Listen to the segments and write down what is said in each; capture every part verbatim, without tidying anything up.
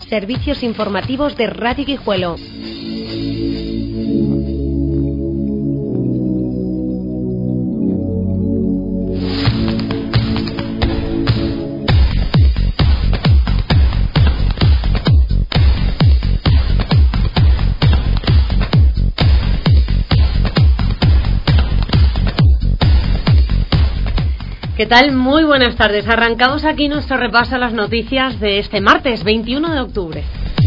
Servicios informativos de Radio Guijuelo. ¿Qué tal? Muy buenas tardes. Arrancamos aquí nuestro repaso a las noticias de este martes veintiuno de octubre.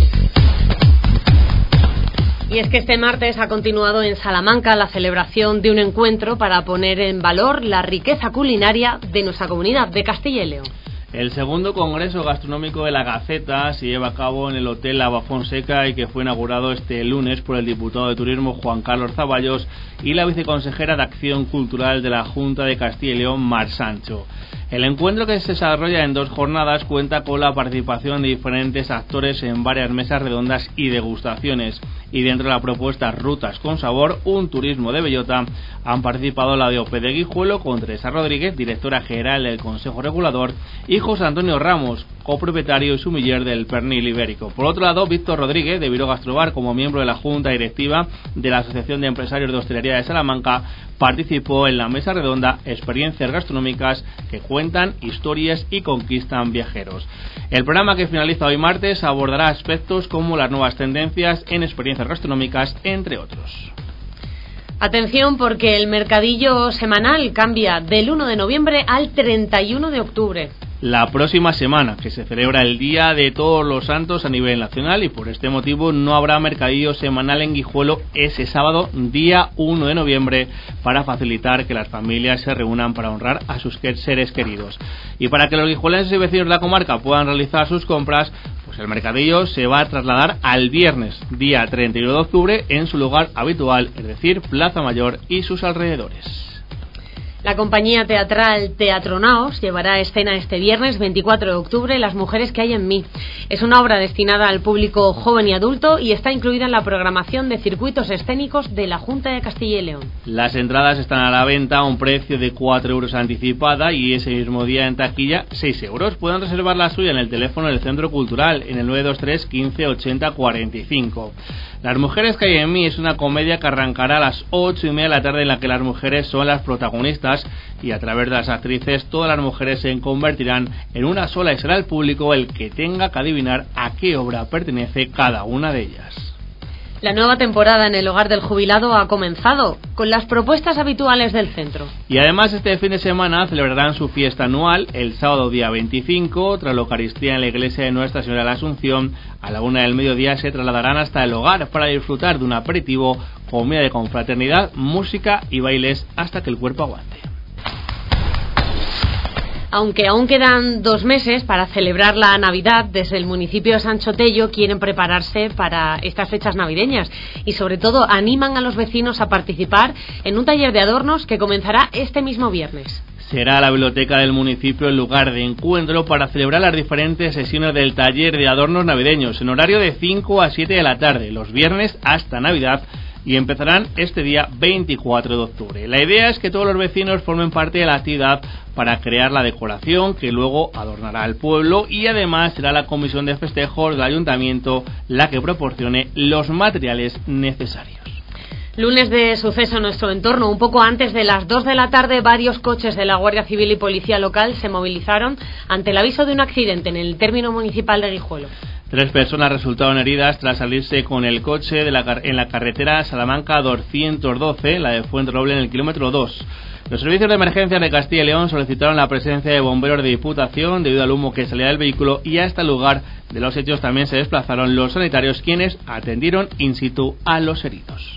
Y es que este martes ha continuado en Salamanca la celebración de un encuentro para poner en valor la riqueza culinaria de nuestra comunidad de Castilla y León. El segundo Congreso Gastronómico de la Gaceta se lleva a cabo en el Hotel Lavafonseca y que fue inaugurado este lunes por el diputado de Turismo Juan Carlos Zaballos y la viceconsejera de Acción Cultural de la Junta de Castilla y León, Mar Sancho. El encuentro, que se desarrolla en dos jornadas, cuenta con la participación de diferentes actores en varias mesas redondas y degustaciones. Y dentro de la propuesta Rutas con Sabor, un turismo de bellota, han participado la D O P de Guijuelo con Teresa Rodríguez, directora general del Consejo Regulador, y José Antonio Ramos, copropietario y sumiller del pernil ibérico. Por otro lado, Víctor Rodríguez, de Viro Gastrobar, como miembro de la Junta Directiva de la Asociación de Empresarios de Hostelería de Salamanca, participó en la mesa redonda Experiencias Gastronómicas que cuentan historias y conquistan viajeros. El programa, que finaliza hoy martes, abordará aspectos como las nuevas tendencias en experiencias gastronómicas, entre otros. Atención, porque el mercadillo semanal cambia del uno de noviembre al treinta y uno de octubre. La próxima semana, que se celebra el Día de Todos los Santos a nivel nacional, y por este motivo no habrá mercadillo semanal en Guijuelo ese sábado, día uno de noviembre, para facilitar que las familias se reúnan para honrar a sus seres queridos. Y para que los guijuelenses y vecinos de la comarca puedan realizar sus compras, pues el mercadillo se va a trasladar al viernes, día treinta y uno de octubre, en su lugar habitual, es decir, Plaza Mayor y sus alrededores. La compañía teatral Teatro Naos llevará a escena este viernes veinticuatro de octubre Las mujeres que hay en mí. Es una obra destinada al público joven y adulto y está incluida en la programación de circuitos escénicos de la Junta de Castilla y León. Las entradas están a la venta a un precio de cuatro euros anticipada y ese mismo día en taquilla seis euros. Pueden reservar la suya en el teléfono del Centro Cultural en el nueve dos tres quince ochenta cuarenta y cinco. Las mujeres que hay en mí es una comedia que arrancará a las ocho y media de la tarde, en la que las mujeres son las protagonistas y a través de las actrices todas las mujeres se convertirán en una sola y será el público el que tenga que adivinar a qué obra pertenece cada una de ellas. La nueva temporada en el Hogar del Jubilado ha comenzado, con las propuestas habituales del centro. Y además este fin de semana celebrarán su fiesta anual el sábado día veinticinco, tras la Eucaristía en la iglesia de Nuestra Señora de la Asunción. A la una del mediodía se trasladarán hasta el hogar para disfrutar de un aperitivo, comida de confraternidad, música y bailes hasta que el cuerpo aguante. Aunque aún quedan dos meses para celebrar la Navidad, desde el municipio de Sancho Tello quieren prepararse para estas fechas navideñas y sobre todo animan a los vecinos a participar en un taller de adornos que comenzará este mismo viernes. Será la biblioteca del municipio el lugar de encuentro para celebrar las diferentes sesiones del taller de adornos navideños en horario de cinco a siete de la tarde, los viernes hasta Navidad, y empezarán este día veinticuatro de octubre. La idea es que todos los vecinos formen parte de la actividad para crear la decoración que luego adornará el pueblo, y además será la comisión de festejos del ayuntamiento la que proporcione los materiales necesarios. Lunes de suceso en nuestro entorno. Un poco antes de las dos de la tarde, varios coches de la Guardia Civil y Policía Local se movilizaron ante el aviso de un accidente en el término municipal de Guijuelo. Tres personas resultaron heridas tras salirse con el coche de la, en la carretera Salamanca doscientos doce, la de Fuenteroble, en el kilómetro dos. Los servicios de emergencia de Castilla y León solicitaron la presencia de bomberos de Diputación debido al humo que salía del vehículo, y hasta el lugar de los hechos también se desplazaron los sanitarios, quienes atendieron in situ a los heridos.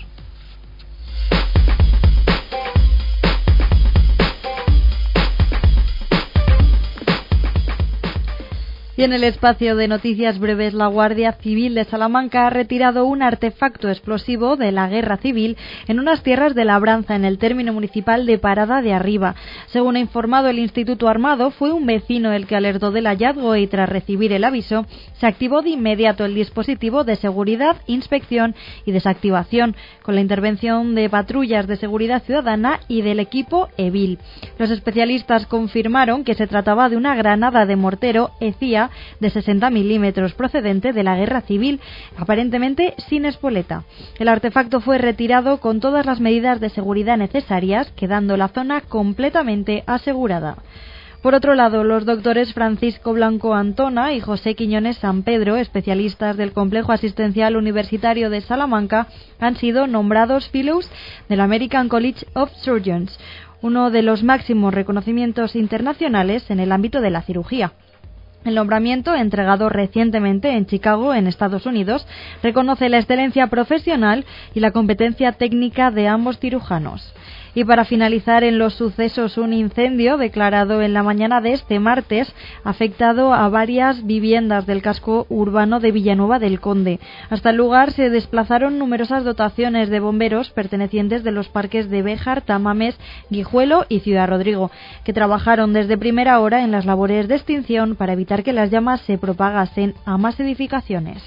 Y en el espacio de noticias breves, la Guardia Civil de Salamanca ha retirado un artefacto explosivo de la Guerra Civil en unas tierras de labranza en el término municipal de Parada de Arriba. Según ha informado el Instituto Armado, fue un vecino el que alertó del hallazgo y tras recibir el aviso se activó de inmediato el dispositivo de seguridad, inspección y desactivación, con la intervención de patrullas de seguridad ciudadana y del equipo EVIL. Los especialistas confirmaron que se trataba de una granada de mortero ECIA pistola de sesenta milímetros procedente de la guerra civil, aparentemente sin espoleta. El artefacto fue retirado con todas las medidas de seguridad necesarias, quedando la zona completamente asegurada. Por otro lado, los doctores Francisco Blanco Antona y José Quiñones San Pedro, especialistas del Complejo Asistencial Universitario de Salamanca, han sido nombrados Fellows del American College of Surgeons, uno de los máximos reconocimientos internacionales en el ámbito de la cirugía. El nombramiento, entregado recientemente en Chicago, en Estados Unidos, reconoce la excelencia profesional y la competencia técnica de ambos cirujanos. Y para finalizar en los sucesos, un incendio declarado en la mañana de este martes ha afectado a varias viviendas del casco urbano de Villanueva del Conde. Hasta el lugar se desplazaron numerosas dotaciones de bomberos pertenecientes de los parques de Béjar, Tamames, Guijuelo y Ciudad Rodrigo, que trabajaron desde primera hora en las labores de extinción para evitar que las llamas se propagasen a más edificaciones.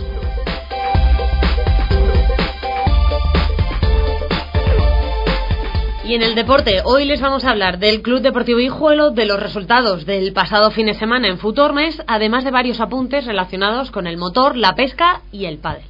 Y en el deporte, hoy les vamos a hablar del Club Deportivo Guijuelo, de los resultados del pasado fin de semana en Futormes, además de varios apuntes relacionados con el motor, la pesca y el pádel.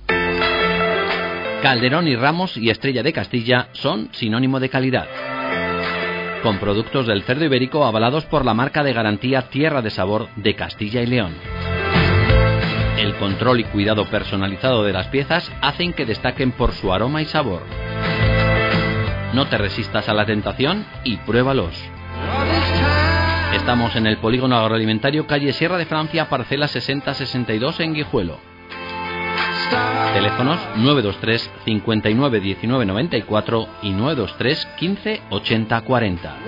Calderón y Ramos y Estrella de Castilla son sinónimo de calidad. Con productos del cerdo ibérico avalados por la marca de garantía Tierra de Sabor de Castilla y León. El control y cuidado personalizado de las piezas hacen que destaquen por su aroma y sabor. No te resistas a la tentación y pruébalos. Estamos en el Polígono Agroalimentario, calle Sierra de Francia, parcela sesenta sesenta y dos en Guijuelo. Teléfonos nueve dos tres cincuenta y nueve diecinueve noventa y cuatro y nueve dos tres quince ochenta cuarenta.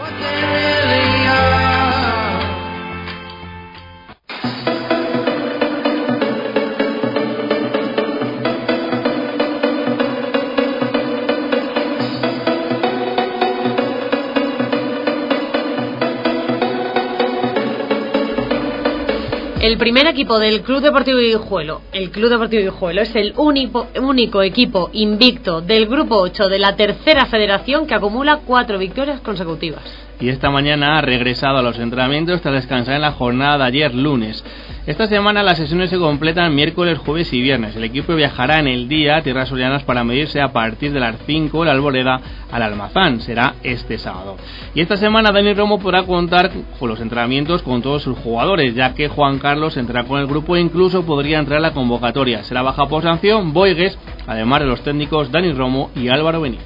El primer equipo del Club Deportivo Guijuelo, el Club Deportivo Guijuelo, es el único, único equipo invicto del Grupo ocho de la Tercera Federación que acumula cuatro victorias consecutivas. Y esta mañana ha regresado a los entrenamientos tras descansar en la jornada de ayer lunes. Esta semana las sesiones se completan miércoles, jueves y viernes. El equipo viajará en el día a Tierras Sorianas para medirse a partir de las cinco en la Alboreda al Almazán. Será este sábado. Y esta semana Dani Romo podrá contar con los entrenamientos con todos sus jugadores, ya que Juan Carlos entrará con el grupo e incluso podría entrar a la convocatoria. Será baja por sanción Boigues, además de los técnicos Dani Romo y Álvaro Benito.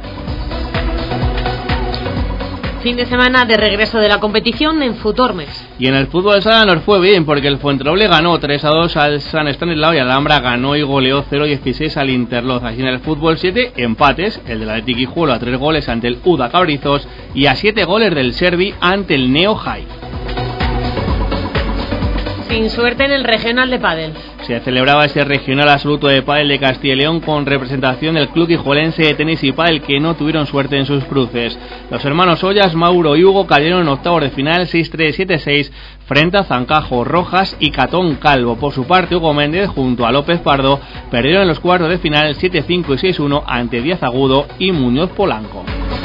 Fin de semana de regreso de la competición en Futormes. Y en el fútbol sala nos fue bien, porque el Fuentroble ganó tres a dos al San Estanislao y Alhambra ganó y goleó cero a dieciséis al Interloz. Así en el fútbol siete empates, el del Athletic Guijuelo a tres goles ante el U D A Cabrizos y a siete goles del Servi ante el Neo High. Sin suerte en el regional de pádel. Se celebraba ese regional absoluto de pádel de Castilla y León con representación del club guijuelense de tenis y pádel, que no tuvieron suerte en sus cruces. Los hermanos Ollas, Mauro y Hugo cayeron en octavos de final seis tres siete seis frente a Zancajo, Rojas y Catón Calvo. Por su parte, Hugo Méndez junto a López Pardo perdieron en los cuartos de final siete cinco y seis uno ante Díaz Agudo y Muñoz Polanco.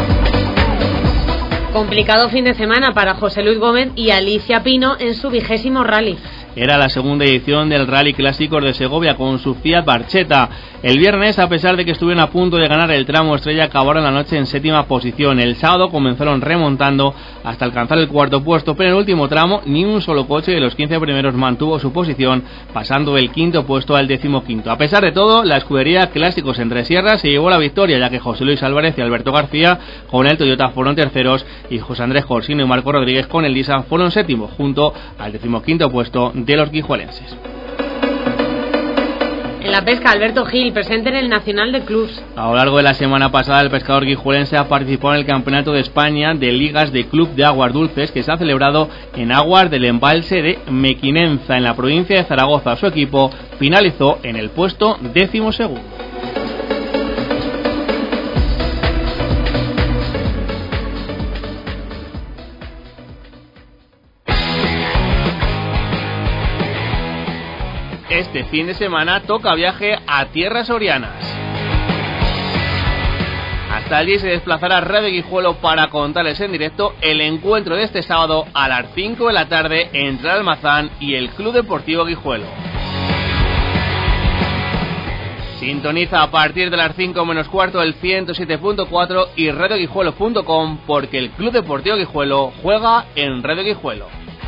Complicado fin de semana para José Luis Gómez y Alicia Pino en su vigésimo rally. Era la segunda edición del Rally Clásicos de Segovia con su Fiat Barchetta. El viernes, a pesar de que estuvieron a punto de ganar el tramo estrella, acabaron la noche en séptima posición. El sábado comenzaron remontando hasta alcanzar el cuarto puesto, pero en el último tramo ni un solo coche de los quince primeros mantuvo su posición, pasando del quinto puesto al decimoquinto. A pesar de todo, la escudería Clásicos Entre Sierras se llevó la victoria, ya que José Luis Álvarez y Alberto García con el Toyota fueron terceros y José Andrés Corsino y Marco Rodríguez con el Nissan fueron séptimos, junto al decimoquinto puesto de los guijuelenses. En la pesca, Alberto Gil, presente en el Nacional de Clubs. A lo largo de la semana pasada, el pescador guijuelense ha participado en el Campeonato de España de Ligas de Club de Aguas Dulces, que se ha celebrado en aguas del embalse de Mequinenza, en la provincia de Zaragoza. Su equipo finalizó en el puesto décimo segundo. Este fin de semana toca viaje a Tierras Sorianas. Hasta Hasta allí se desplazará Radio Guijuelo para contarles en directo el encuentro de este sábado a las cinco de la tarde entre el Almazán y el Club Deportivo Guijuelo. Sintoniza a partir de las cinco menos cuarto el ciento siete punto cuatro y radio guijuelo punto com porque el Club Deportivo Guijuelo juega en Radio Guijuelo.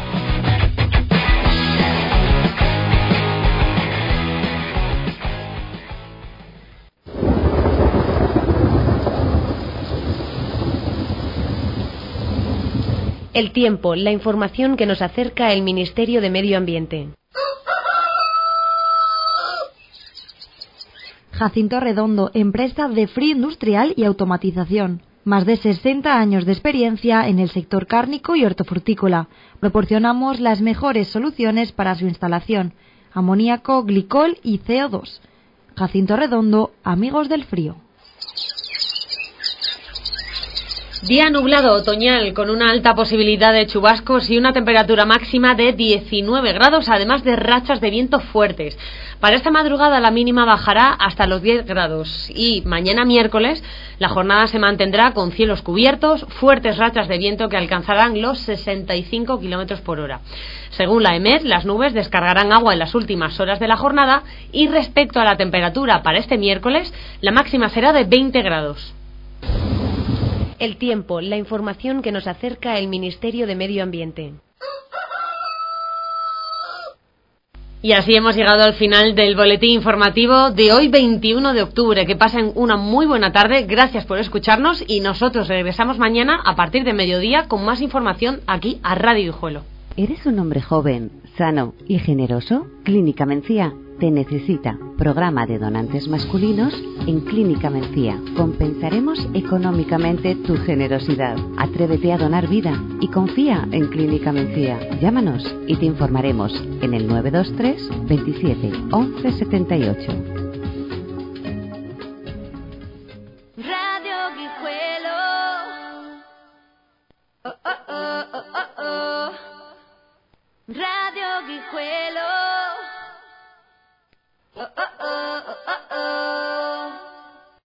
El tiempo, la información que nos acerca el Ministerio de Medio Ambiente. Jacinto Redondo, empresa de frío industrial y automatización. Más de sesenta años de experiencia en el sector cárnico y hortofrutícola. Proporcionamos las mejores soluciones para su instalación. Amoníaco, glicol y C O dos. Jacinto Redondo, amigos del frío. Día nublado otoñal con una alta posibilidad de chubascos y una temperatura máxima de diecinueve grados, además de rachas de viento fuertes. Para esta madrugada la mínima bajará hasta los diez grados y mañana miércoles la jornada se mantendrá con cielos cubiertos, fuertes rachas de viento que alcanzarán los sesenta y cinco kilómetros por hora. Según la EMET, las nubes descargarán agua en las últimas horas de la jornada y respecto a la temperatura para este miércoles, la máxima será de veinte grados. El tiempo, la información que nos acerca el Ministerio de Medio Ambiente. Y así hemos llegado al final del boletín informativo de hoy, veintiuno de octubre. Que pasen una muy buena tarde, gracias por escucharnos y nosotros regresamos mañana a partir de mediodía con más información aquí a Radio Guijuelo. ¿Eres un hombre joven, sano y generoso? Clínica Mencía te necesita. Programa de donantes masculinos en Clínica Mencía. Compensaremos económicamente tu generosidad. Atrévete a donar vida y confía en Clínica Mencía. Llámanos y te informaremos en el nueve dos tres, veintisiete, once setenta y ocho. Radio Guijuelo. Oh, oh, oh, oh, oh, oh. Radio Guijuelo. Oh, oh, oh, oh, oh.